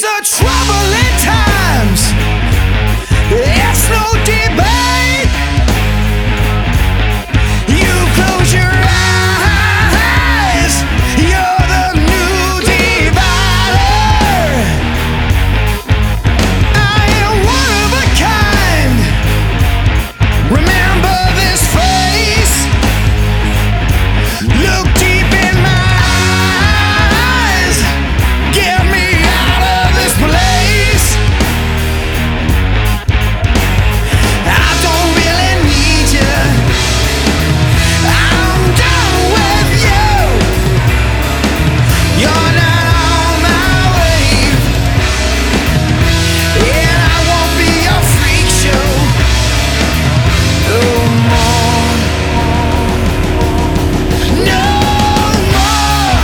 are troubling times. It's no debate. You close your eyes. You're the new divider. I am one of a kind. Remember this face. Look deep in my eyes. Get me out of this place. I don't really need you. I'm done with you. You're not on my wave, and I won't be your freak show no more. No more.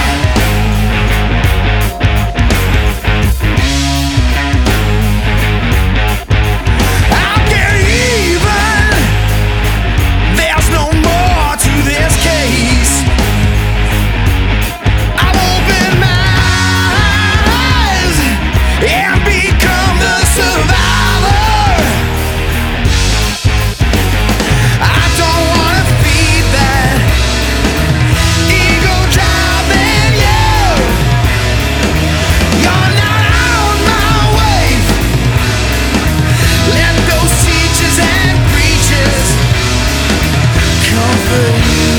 I'll get even. There's no more to this case. I'll open my eyes and become the survivor. I don't wanna feed that ego driving you. You're not on my wave. Let those teachers and preachers comfort you.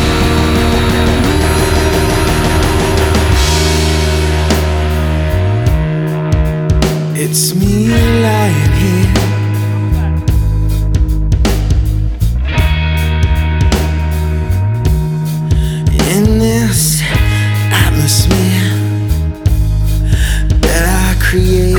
It's me lying here in this atmosphere that I create.